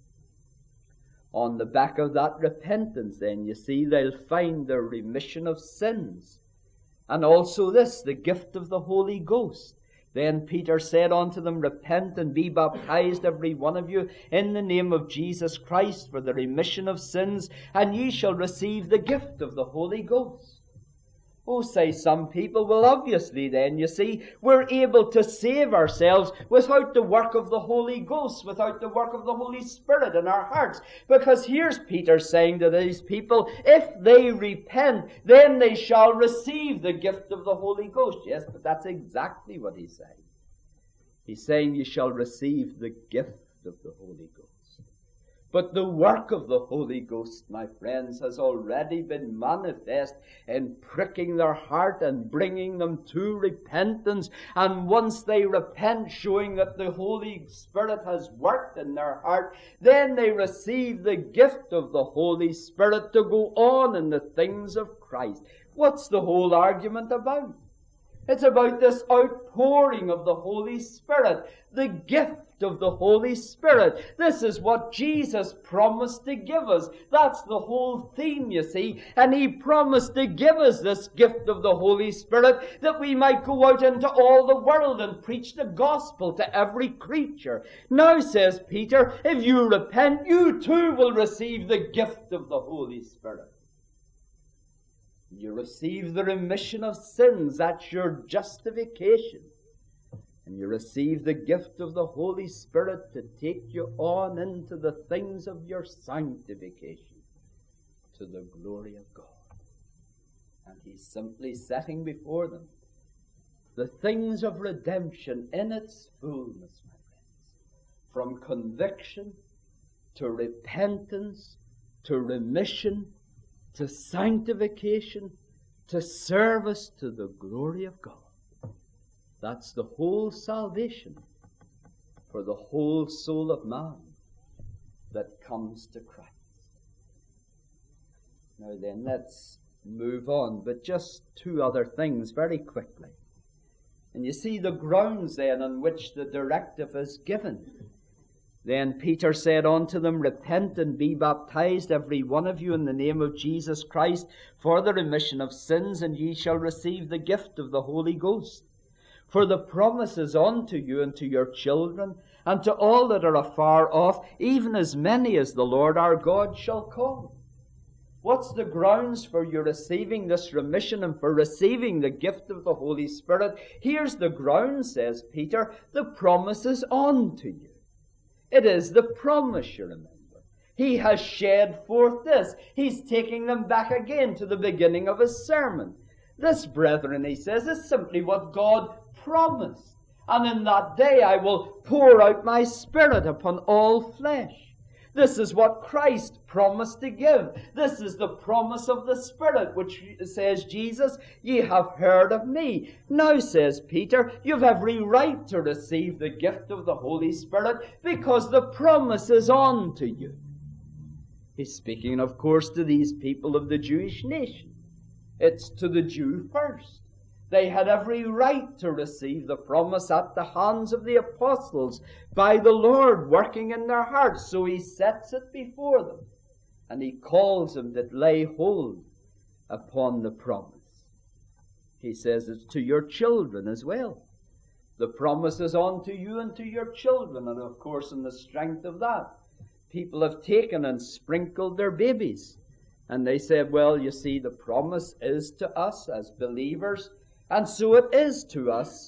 On the back of that repentance, then, you see, they'll find the remission of sins. And also this, the gift of the Holy Ghost. Then Peter said unto them, repent and be baptized every one of you in the name of Jesus Christ for the remission of sins, and ye shall receive the gift of the Holy Ghost. Oh, say some people, well, obviously then, you see, we're able to save ourselves without the work of the Holy Ghost, without the work of the Holy Spirit in our hearts. Because here's Peter saying to these people, if they repent, then they shall receive the gift of the Holy Ghost. Yes, but that's exactly what he's saying. He's saying you shall receive the gift of the Holy Ghost. But the work of the Holy Ghost, my friends, has already been manifest in pricking their heart and bringing them to repentance. And once they repent, showing that the Holy Spirit has worked in their heart, then they receive the gift of the Holy Spirit to go on in the things of Christ. What's the whole argument about? It's about this outpouring of the Holy Spirit, the gift of the Holy Spirit. This is what Jesus promised to give us. That's the whole theme, you see. And He promised to give us this gift of the Holy Spirit that we might go out into all the world and preach the gospel to every creature. Now, says Peter, if you repent, you too will receive the gift of the Holy Spirit. You receive the remission of sins. That's your justification. And you receive the gift of the Holy Spirit to take you on into the things of your sanctification to the glory of God. And He's simply setting before them the things of redemption in its fullness, my friends. From conviction to repentance to remission to sanctification, to service to the glory of God. That's the whole salvation for the whole soul of man that comes to Christ. Now then, let's move on, but just two other things very quickly. And you see the grounds then on which the directive is given. Then Peter said unto them, repent and be baptized every one of you in the name of Jesus Christ for the remission of sins, and ye shall receive the gift of the Holy Ghost. For the promise is unto you and to your children, and to all that are afar off, even as many as the Lord our God shall call. What's the grounds for you receiving this remission and for receiving the gift of the Holy Spirit? Here's the ground, says Peter. The promise is unto you. It is the promise, you remember. He has shed forth this. He's taking them back again to the beginning of his sermon. This, brethren, he says, is simply what God promised. And in that day I will pour out my Spirit upon all flesh. This is what Christ promised to give. This is the promise of the Spirit, which says Jesus, ye have heard of me. Now, says Peter, you've every right to receive the gift of the Holy Spirit because the promise is on to you. He's speaking, of course, to these people of the Jewish nation. It's to the Jew first. They had every right to receive the promise at the hands of the apostles by the Lord working in their hearts. So he sets it before them and he calls them to lay hold upon the promise. He says it's to your children as well. The promise is unto you and to your children. And of course, in the strength of that, people have taken and sprinkled their babies. And they said, well, you see, the promise is to us as believers. And so it is to us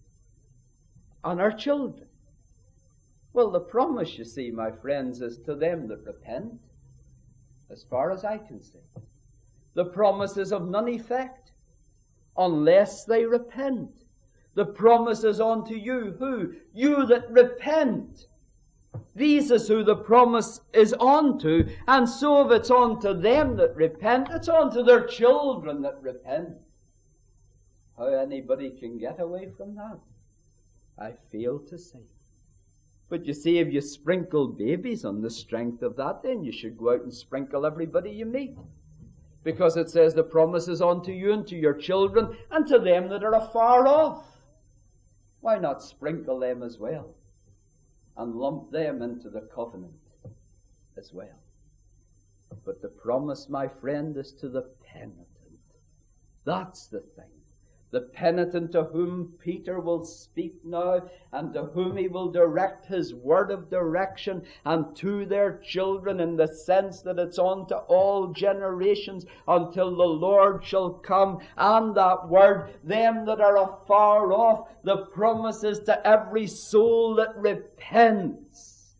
and our children. Well, the promise, you see, my friends, is to them that repent, as far as I can see. The promise is of none effect unless they repent. The promise is unto you, who? You that repent. These is who the promise is unto, and so if it's unto them that repent, it's unto their children that repent. How anybody can get away from that, I fail to see. But you see, if you sprinkle babies on the strength of that, then you should go out and sprinkle everybody you meet. Because it says the promise is unto you and to your children and to them that are afar off. Why not sprinkle them as well and lump them into the covenant as well? But the promise, my friend, is to the penitent. That's the thing. The penitent to whom Peter will speak now, and to whom he will direct his word of direction, and to their children, in the sense that it's on to all generations until the Lord shall come. And that word, them that are afar off, the promise is to every soul that repents.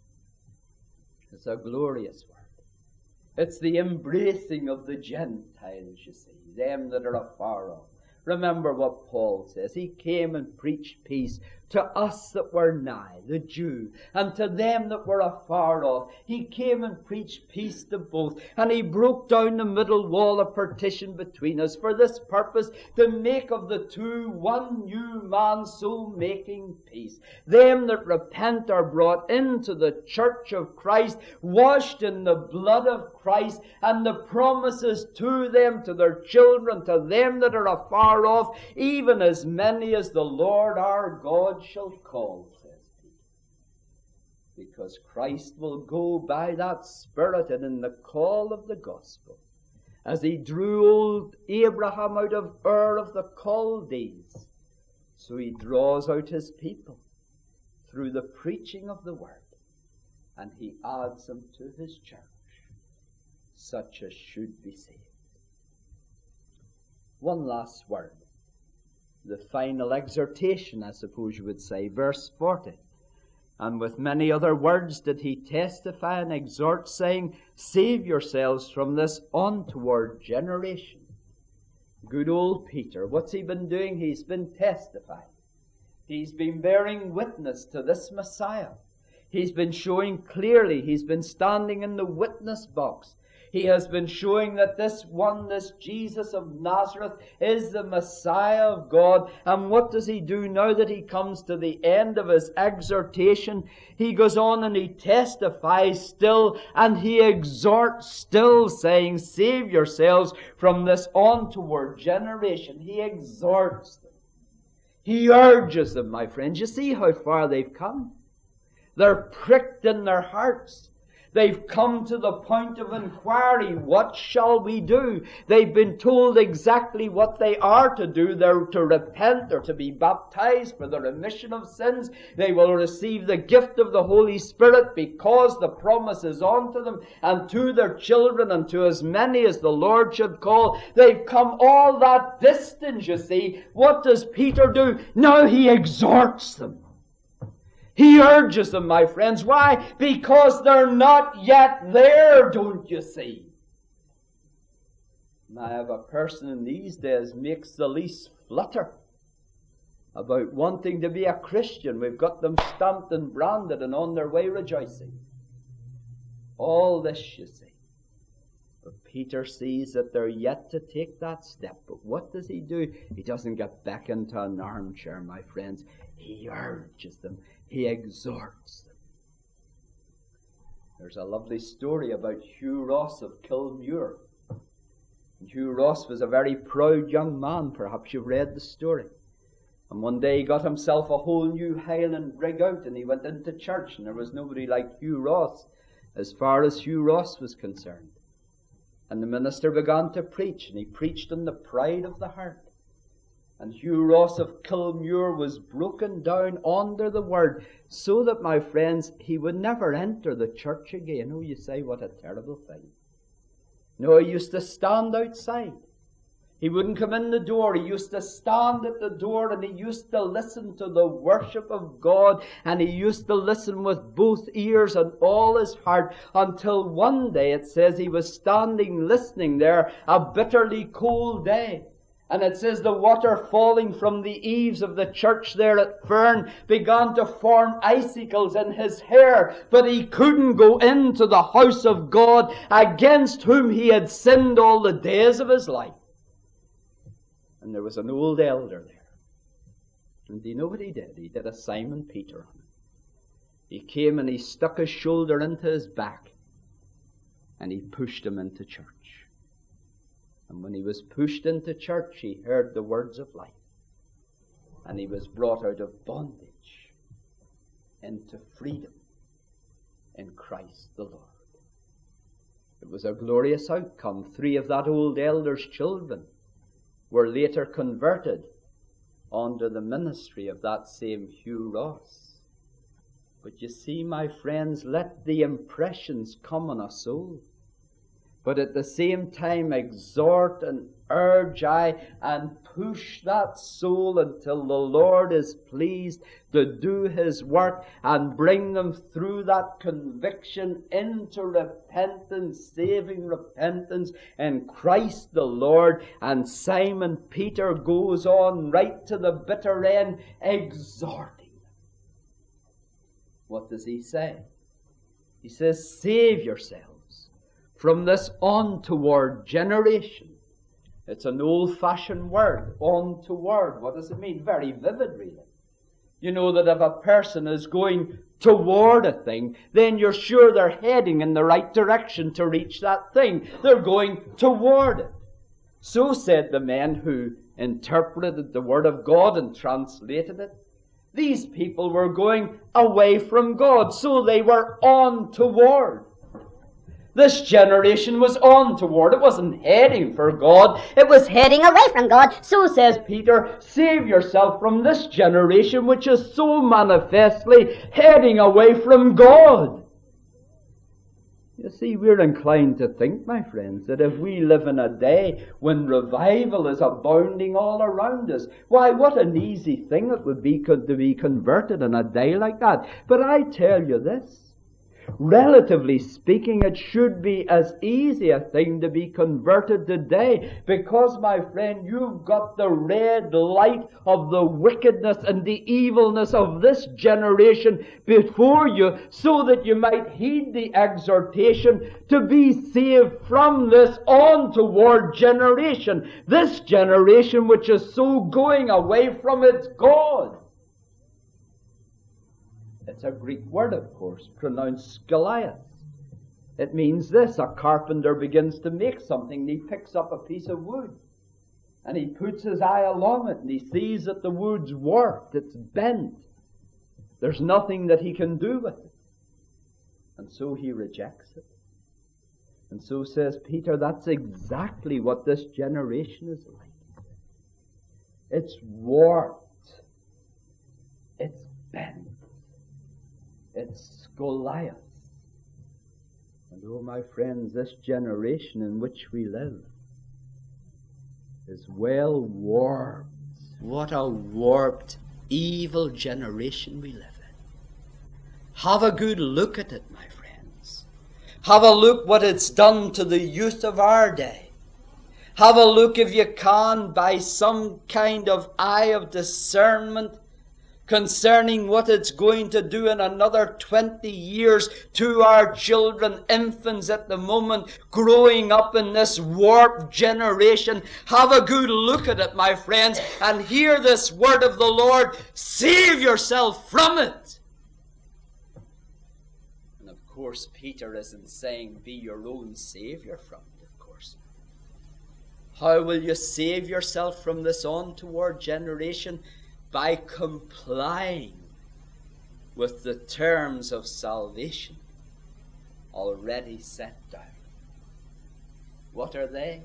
It's a glorious word. It's the embracing of the Gentiles, you see, them that are afar off. Remember what Paul says. He came and preached peace to us that were nigh, the Jew, and to them that were afar off. He came and preached peace to both, and he broke down the middle wall of partition between us for this purpose, to make of the two one new man, so making peace. Them that repent are brought into the church of Christ, washed in the blood of Christ, and the promises to them, to their children, to them that are afar off, even as many as the Lord our God shall call, says Peter. Because Christ will go by that Spirit and in the call of the gospel, as he drew old Abraham out of Ur of the Chaldees, so he draws out his people through the preaching of the word, and he adds them to his church, such as should be saved. One last word. The final exhortation, I suppose you would say, verse 40. And with many other words did he testify and exhort, saying, save yourselves from this untoward generation. Good old Peter, what's he been doing? He's been testifying. He's been bearing witness to this Messiah. He's been showing clearly. He's been standing in the witness box. He has been showing that this Jesus of Nazareth, is the Messiah of God. And what does he do now that he comes to the end of his exhortation? He goes on and he testifies still, and he exhorts still, saying, save yourselves from this untoward generation. He exhorts them. He urges them, my friends. You see how far they've come? They're pricked in their hearts. They've come to the point of inquiry. What shall we do? They've been told exactly what they are to do. They're to repent or to be baptized for the remission of sins. They will receive the gift of the Holy Spirit because the promise is on to them and to their children and to as many as the Lord should call. They've come all that distance, you see. What does Peter do? Now he exhorts them. He urges them, my friends. Why? Because they're not yet there, don't you see? Now, if a person in these days makes the least flutter about wanting to be a Christian, we've got them stamped and branded and on their way rejoicing. All this, you see. But Peter sees that they're yet to take that step. But what does he do? He doesn't get back into an armchair, my friends. He urges them. He exhorts them. There's a lovely story about Hugh Ross of Kilmuir. Hugh Ross was a very proud young man. Perhaps you've read the story. And one day he got himself a whole new Highland rig out, and he went into church, and there was nobody like Hugh Ross as far as Hugh Ross was concerned. And the minister began to preach, and he preached on the pride of the heart. And Hugh Ross of Kilmuir was broken down under the word, so that, my friends, he would never enter the church again. Oh, you say, what a terrible thing. No, he used to stand outside. He wouldn't come in the door. He used to stand at the door, and he used to listen to the worship of God, and he used to listen with both ears and all his heart, until one day, it says, he was standing listening there, a bitterly cold day. And it says the water falling from the eaves of the church there at Fern began to form icicles in his hair. But he couldn't go into the house of God, against whom he had sinned all the days of his life. And there was an old elder there. And do you know what he did? He did a Simon Peter on him. He came and he stuck his shoulder into his back, and he pushed him into church. And when he was pushed into church, he heard the words of life. And he was brought out of bondage into freedom in Christ the Lord. It was a glorious outcome. 3 of that old elder's children were later converted under the ministry of that same Hugh Ross. But you see, my friends, let the impressions come on a soul. But at the same time, exhort and urge and push that soul until the Lord is pleased to do His work and bring them through that conviction into repentance, saving repentance in Christ the Lord. And Simon Peter goes on right to the bitter end, exhorting them. What does he say? He says, save yourselves from this untoward generation. It's an old-fashioned word, untoward. What does it mean? Very vivid, really. You know that if a person is going toward a thing, then you're sure they're heading in the right direction to reach that thing. They're going toward it. So said the men who interpreted the Word of God and translated it. These people were going away from God, so they were untoward. This generation was untoward. It wasn't heading for God. It was heading away from God. So says Peter, save yourself from this generation which is so manifestly heading away from God. You see, we're inclined to think, my friends, that if we live in a day when revival is abounding all around us, why, what an easy thing it would be to be converted in a day like that. But I tell you this, relatively speaking, it should be as easy a thing to be converted today, because, my friend, you've got the red light of the wickedness and the evilness of this generation before you, so that you might heed the exhortation to be saved from this untoward generation, this generation which is so going away from its God. It's a Greek word, of course, pronounced skalias. It means this: a carpenter begins to make something, and he picks up a piece of wood, and he puts his eye along it, and he sees that the wood's warped, it's bent. There's nothing that he can do with it. And so he rejects it. And so says Peter, that's exactly what this generation is like. It's warped. It's bent. It's scolious. And oh, my friends, this generation in which we live is well warped. What a warped, evil generation we live in. Have a good look at it, my friends. Have a look what it's done to the youth of our day. Have a look, if you can, by some kind of eye of discernment concerning what it's going to do in another 20 years to our children, infants at the moment, growing up in this warped generation. Have a good look at it, my friends, and hear this word of the Lord. Save yourself from it. And of course, Peter isn't saying be your own savior from it, of course. How will you save yourself from this untoward generation? By complying with the terms of salvation already set down. What are they?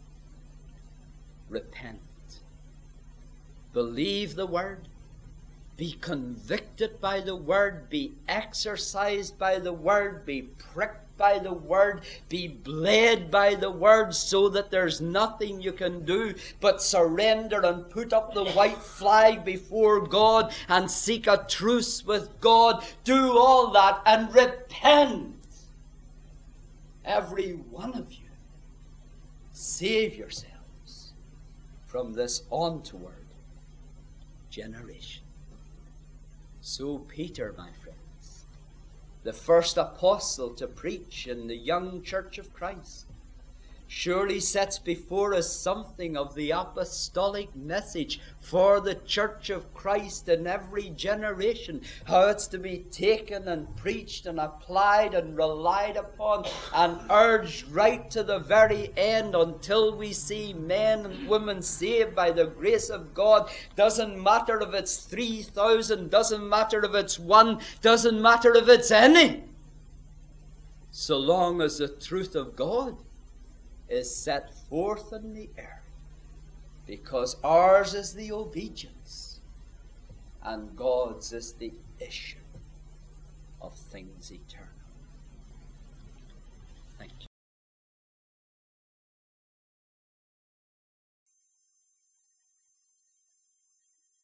Repent. Believe the word. Be convicted by the word. Be exercised by the word. Be pricked by the word, be bled by the word, so that there's nothing you can do but surrender and put up the white flag before God and seek a truce with God. Do all that and repent. Every one of you. Save yourselves from this untoward generation. So Peter, my friend, the first apostle to preach in the young church of Christ, surely sets before us something of the apostolic message for the church of Christ in every generation, how it's to be taken and preached and applied and relied upon and urged right to the very end until we see men and women saved by the grace of God. Doesn't matter if it's 3,000, doesn't matter if it's 1, doesn't matter if it's any, so long as the truth of God is set forth in the earth, because ours is the obedience and God's is the issue of things eternal. Thank you.